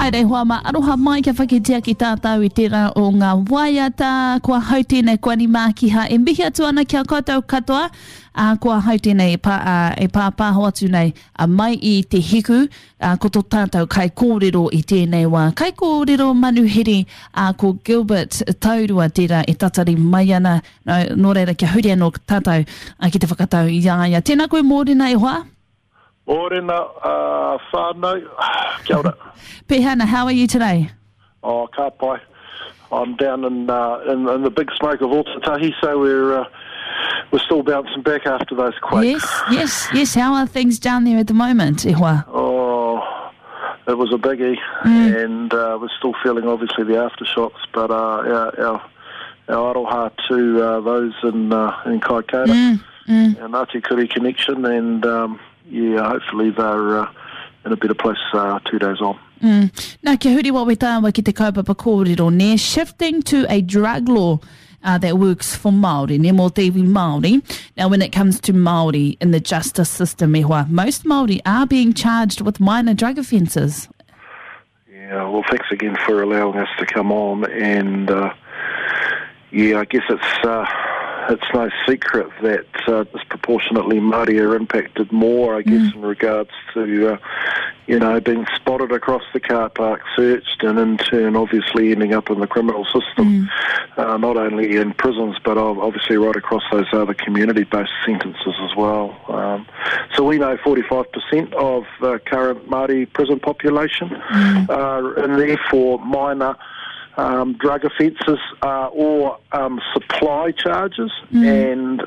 Haere hoa ma aroha mai ka whakitea ki tātou I tērā o ngā waiata kua hautene kua ni mākiha e mihi atu ana kia koutou katoa kua hautene e pāpāho atu nei mai I te hiku ko tō tātou kai kōrero I tēnei wā kai kōrero manuhiri ko Gilbert Taurua tērā e tatari mai ana no reira kia huri anō tātou ki te whakatau I iaia tēnā koe mōrena e hoa Morena, whānau, kia ora. Pehana, how are you today? Oh, ka pai. I'm down in the big smoke of Otatahi, so we're still bouncing back after those quakes. Yes. How are things down there at the moment, e hoa? Oh, it was a biggie, and we're still feeling obviously the aftershocks, but our aroha to those in Kaikoura, and Ngāti Kuri connection, and hopefully they're in a better place 2 days on. Nā kia huri wa wetawa ki te kaupapa kōrero ne shifting to a drug law that works for Māori, ne mō te iwi Māori. Now when it comes to Māori in the justice system, e hoa, most Māori are being charged with minor drug offences. Yeah, well thanks again for allowing us to come on, and I guess it's no secret that disproportionately Māori are impacted more, I guess, in regards to, being spotted across the car park, searched, and in turn obviously ending up in the criminal system, not only in prisons, but obviously right across those other community-based sentences as well. So we know 45% of the current Māori prison population are in there for minor drug offences or supply charges, and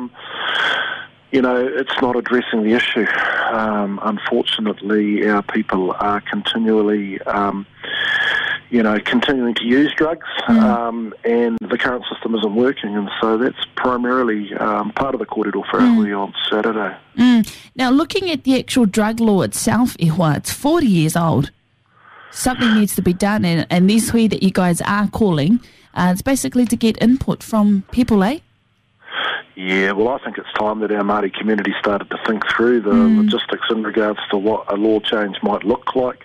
it's not addressing the issue. Unfortunately, our people are continually continuing to use drugs, and the current system isn't working, and so that's primarily part of the kōrero for Ahui on Saturday. Now, looking at the actual drug law itself, e hoa, it's 40 years old. Something needs to be done, and this hui that you guys are calling, it's basically to get input from people, eh? Yeah, well, I think it's time that our Māori community started to think through the logistics in regards to what a law change might look like.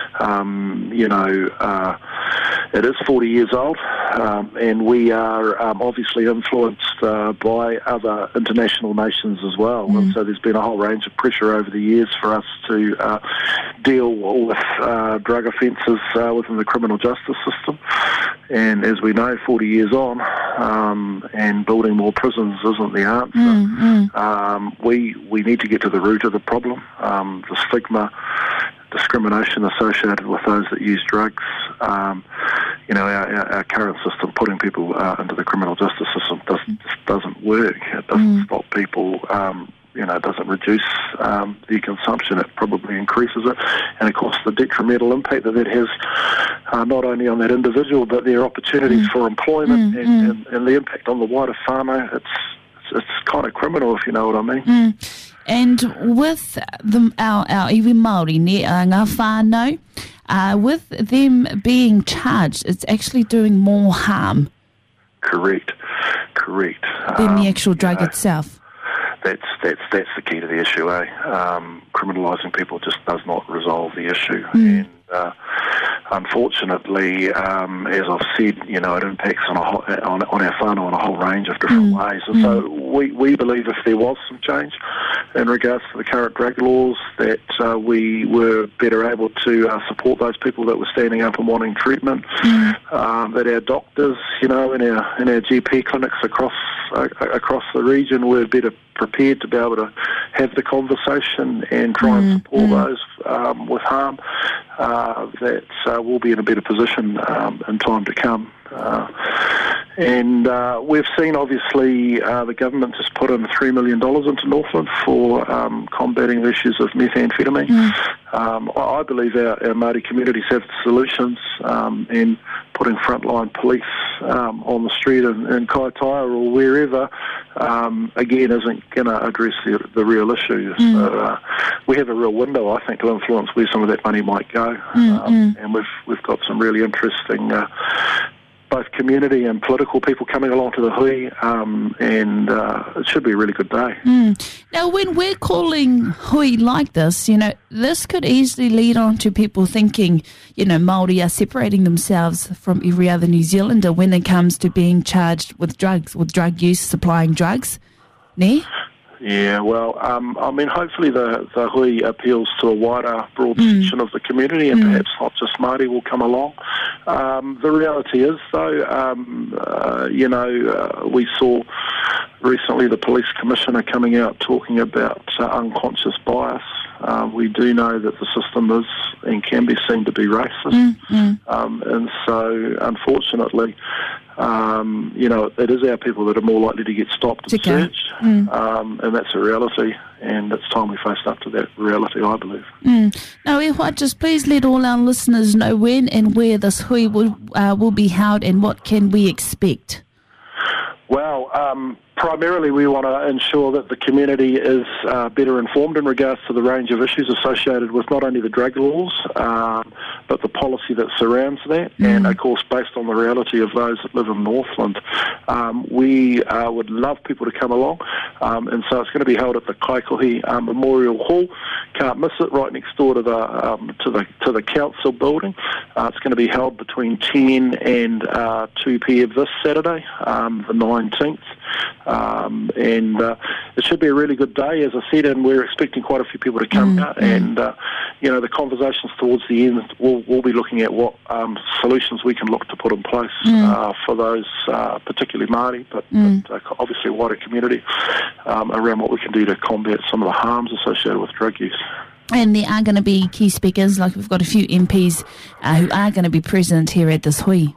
It is 40 years old, and we are obviously influenced by other international nations as well. And so there's been a whole range of pressure over the years for us to deal with drug offences within the criminal justice system. And as we know, 40 years on, and building more prisons isn't the answer. We need to get to the root of the problem. The stigma, discrimination associated with those that use drugs. Our current system, putting people into the criminal justice system, just doesn't work. It doesn't stop people. It doesn't reduce the consumption. It probably increases it. And, of course, the detrimental impact that has not only on that individual, but their opportunities for employment and the impact on the wider whānau, it's kind of criminal, if you know what I mean. And with our iwi Māori, ngā whānau, with them being charged, it's actually doing more harm. Correct. Than the actual drug itself. That's the key to the issue, eh? Criminalising people just does not resolve the issue, and unfortunately, as I've said, it impacts on our whānau in a whole range of different ways. And so we believe if there was some change in regards to the current drug laws, that we were better able to support those people that were standing up and wanting treatment. That our doctors, in our GP clinics across the region were better prepared to be able to have the conversation and try and support those with harm, that we'll be in a better position in time to come. And we've seen, obviously, the government just put in $3 million into Northland for combating the issues of methamphetamine. I believe our Māori communities have solutions, and putting frontline police on the street in Kaitaia or wherever, again, isn't going to address the real issues. So, we have a real window, I think, to influence where some of that money might go. And we've got some really interesting both community and political people coming along to the hui, and it should be a really good day. Now, when we're calling hui like this, this could easily lead on to people thinking, Māori are separating themselves from every other New Zealander when it comes to being charged with drugs, with drug use, supplying drugs. Ne? Yeah, well, hopefully the hui appeals to a wider, broad section of the community, and perhaps not just Māori will come along. The reality is, though, we saw recently the police commissioner coming out talking about unconscious bias. We do know that the system is and can be seen to be racist, and so unfortunately, it is our people that are more likely to get stopped and searched, and that's a reality, and it's time we faced up to that reality, I believe. Now, Iwa, just please let all our listeners know when and where this hui will be held and what can we expect. Well, primarily we want to ensure that the community is better informed in regards to the range of issues associated with not only the drug laws, but the policy that surrounds that, and of course based on the reality of those that live in Northland. We would love people to come along, and so it's going to be held at the Kaikohe Memorial Hall. Can't miss it, right next door to the council building. It's going to be held between 10 and 2 p.m. this Saturday, the 19th. And it should be a really good day, as I said, and we're expecting quite a few people to come out. And the conversations towards the end, we'll be looking at what solutions we can look to put in place for those, particularly Māori, but obviously a wider community, around what we can do to combat some of the harms associated with drug use. And there are going to be key speakers, like we've got a few MPs who are going to be present here at this hui.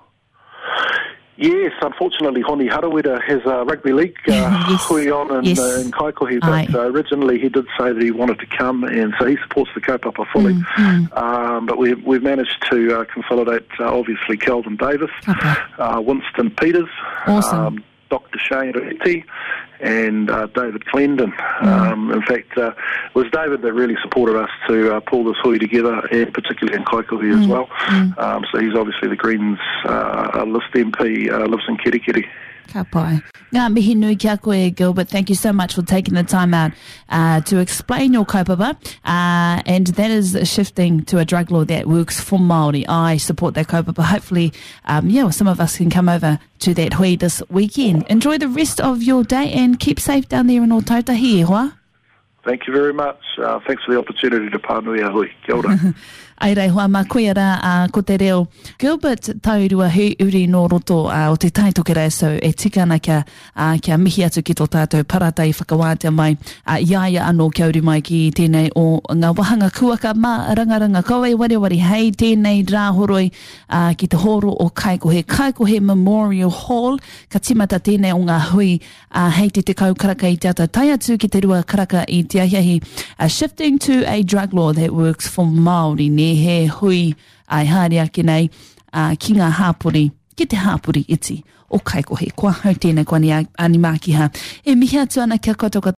Yes, unfortunately, Honi Harawira has a rugby league hui on in Kaikohe, but originally he did say that he wanted to come, and so he supports the kaupapa fully. But we've managed to consolidate, obviously, Kelvin Davis, Winston Peters, awesome. Dr. Shane Reti, and David Clendon. In fact, it was David that really supported us to pull this hui together, and particularly in Kaikohe as well. So he's obviously the Greens list MP, lives in Kerikeri. Ka pai. Ngā mihi nui kia koe, Gilbert. Thank you so much for taking the time out to explain your kaupapa, and that is shifting to a drug law that works for Māori. I support that kaupapa. Hopefully, some of us can come over to that hui this weekend. Enjoy the rest of your day and keep safe down there in Ōtautahi, Iwa. Thank you very much. Thanks for the opportunity to pānui a hui. Kia ora. Ai rei hoa makoia rā ko te reo. Gilbert taurua hui uri no roto o te taitokera so e tikana kia mihi atu ki tō tātou paratai whakawātea mai. Iaia anō kia uri mai ki tēnei o ngā wahanga kuaka mā rangaranga koe wari hei tēnei rāhoroi ki te horo o Kaikohe Memorial Hall. Ka timata tēnei o ngā hui hei te kau karaka i te ata tai atu ki te rua karaka i te ahiahi. Shifting to a drug law that works for Māori ne he hui ai haere ake nei ki ngā hāpuri, ki te hāpuri iti o Kaikohe. Kua hau tēnei kua ni animākiha. E mihi atu ana kia katoa